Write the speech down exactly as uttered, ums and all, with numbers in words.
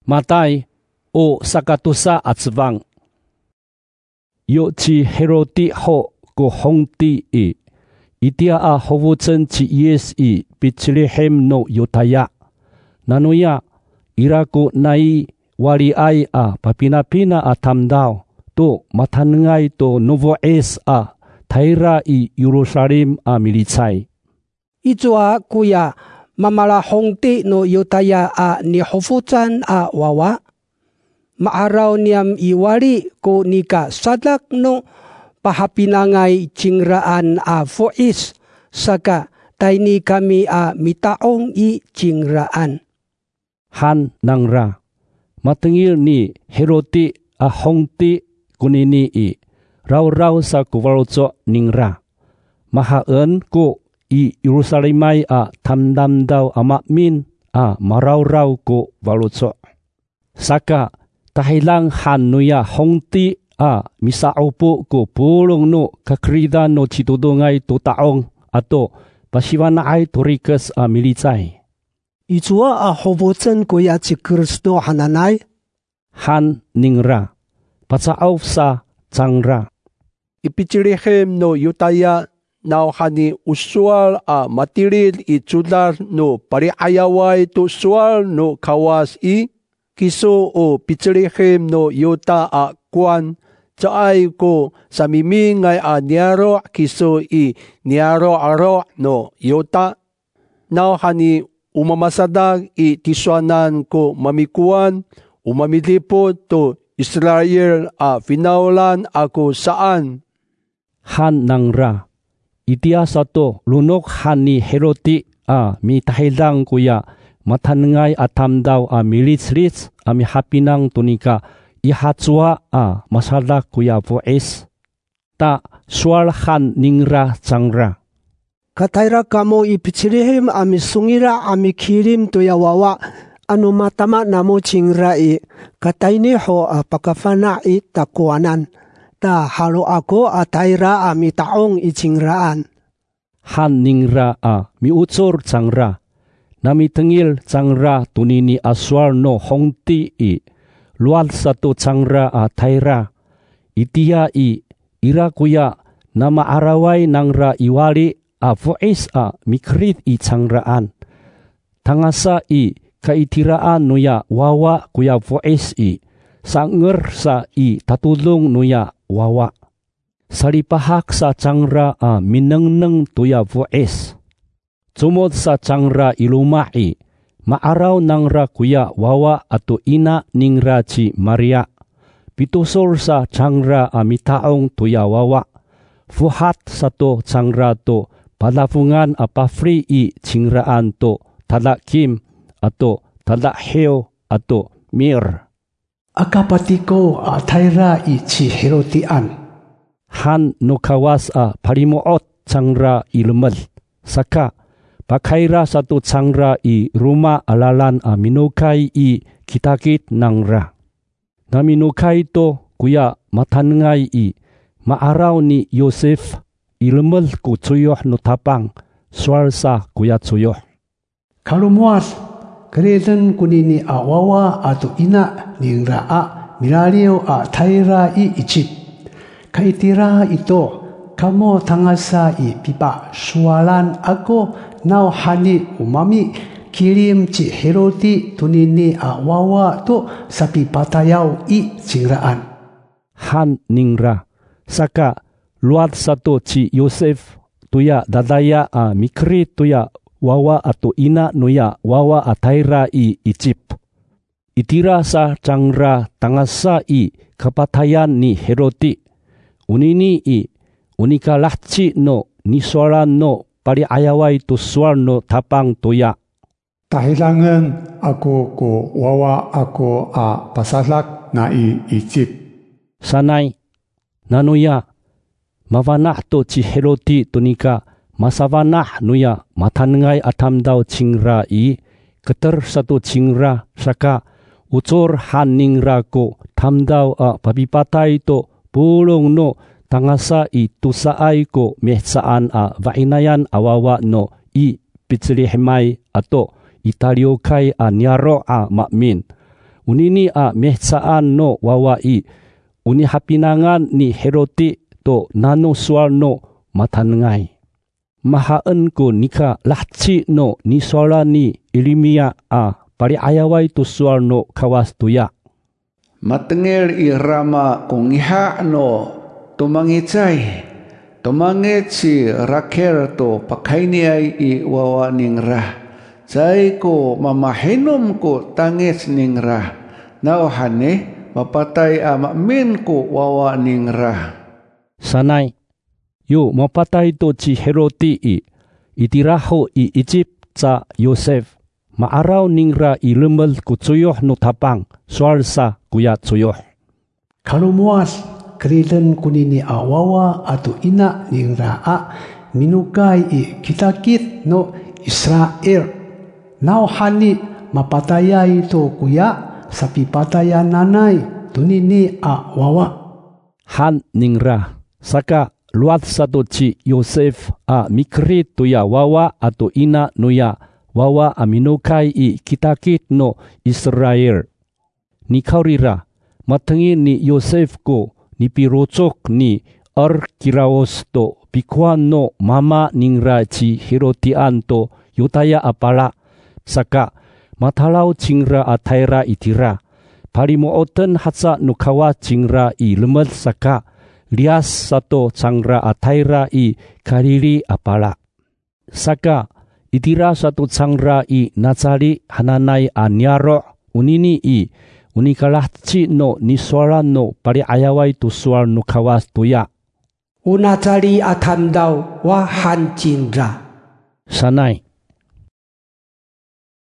Matay o sakatusa at svang. Yo chi Herodi ho ko hongti i. Itia a hovucen chi yes i Bethlehem no Yutaya. Nanuya iraku nai wali ai a papina-pina a tamdaw to matanngay to Novo Es a Taira i Jerusalem a militsay. Ijua kuya mamala hongti no Yutaya a ni hovucen a wawa. Maaraw niyam iwali ko nika sadak no pahapinangay cingraan a fois saka tayni kami a mitaong i cingraan. Han nangra matengil ni Herodi a hongti kunini i raw-raw sa kuwarotso ningra. Mahaan ko i Jerusalemay a tamdam daw amakmin a maraw-raw ko warotso. Saka tahilang han nuya hongti a misaupo ko pulong no kakrida no chitudungay to taong ato pasiwanaay torikas a militsay. Ijua a hovucen kuya si Kristo hananay? Han ningra patsaaw sa changra. Ipitilihem no Yutaya now hani usual a matilid i chudar no pariayaway to usual no kawas i kiso o pitilihem no Yuta a kwan Tsaay ko sa mimingay a niyaro kiso i niyaro aro no Yuta. Now hani umamasadag i tiswanan ko mamikuan umamilipot to Israel a finaulan ako saan. Han nangra itia sato lunok han ni Herodi a mitahilang kuya matanngay atamdaw a milits-lits a mihapinang tunika ihatswa a masalak kuya voes. Ta sualhan ningra changra. Katayra kamo ipitsilihim ami sungira ami kirim to yawawa ano matama namo cingra i katayni ho a pakafana i takuanan. Ta halo ako atayra ami taong i cingraan. Han ningra a miutsor changra. Nami tengil changra tunini aswal no hongti i. Lual satu changra a taira. Itia i ira kuya nama araway nangra iwali a voice a mikrit i changraan. Tangasa i kaitiraan nuya wawa kuya voice i. Sanger sa i tatulong nuya wawa. Salipahak sa changra a minengneng tuya voice. Sumod sa changra ilumai. Maaraw nangra kuya wawa ato ina ningra ci Maria. Pitusol sa changra a mitaong tuya wawa. Fuhat sa to changra to palafungan a pafri i cingraan to talakim ato talaheo ato mir. Akapatiko a taira i ci Herodian. Han no kawas a parimuot changra ilumel. Saka pakaira satu changra i rumah alalan a minukay i kitakit nangra. Na minukay to kuya matangay i maaraw ni Yosef ilumel ku tsuyoh no tapang swal sa kuya tsuyoh. Kalumuat Kreden kunini a wawa ato ina ningra a milalio a taira i Egypt. Kaitira ito kamo tangasa i pipa sualan ako now hani umami kirim ci Herodi tunini a wawa to sapi patayaw i cingraan. Han ningra saka luat satu ci Yosef tuya dadaya a mikri tuya wawa ato ina nuya wawa ataira i Egypt. Itira sa changra tangasa i kapatayan ni Herodi. Unini i unika lahci no niswaran no pari ayaway to swar no tapang tuya. Tahilangan ako ko wawa ako a pasalak na i Egypt. Sanay nanuya mavanah to ci Herodi tunika masavanah nuya matanngay atamdaw cingra i keter satu cingra saka ucor han ningra ko tamdaw a papipatay to pulong no tangasa i tusaay ko mehsaan a vainayan awawa no i Bethlehemay ato Italio kay a nyaro a makmin. unini a mehsaan no wawai, uni hapinangan ni Heroti to nano sual no matanengai. Mahaan ko nika lahci no ni sola ni Ilimia a pari ayawai tu sual no kawas tuya. Matengel i rama kung iha no tumangitsay. Tumangit si Rakel to pakainiay i wawa ning rah. Say ko mamahinom ko tangis ning rah. Nauhane mapatay amamin ko wawa ning rah. Sanay, yo mapatay to si Heroti i itiraho i Egypt sa Yosef. Maaraw ning ra ilemel ku tsuyoh no tapang soal sa kuya tsuyoh. Kalumuas kreden kunini awawa atau ina ning raa minukai i kitakit no Israel. Nau hani mapatayai to kuya sapi pataya nanai tunini awawa. Han ning ra saka luat satu ci Yosef a mikrit tuya wawa atau ina nuya wawa aminukai i kitakit no Israel. Ni kaurira matengi ni Yosef ko ni pirocok ni Arkiraos to pikuan no mama ningra ci Herotian to Yutaya apala saka matalau cingra ataira itira parimooten hatsa nukawa cingra i lemel saka lias sato cangra ataira i kariri apala saka itira satu cangra i nazari hananai anyaro unini i unikalahci no niswara no pari ayawai tu suar no kawas tuya. Unazari atamdau wa hancinra. Sanay,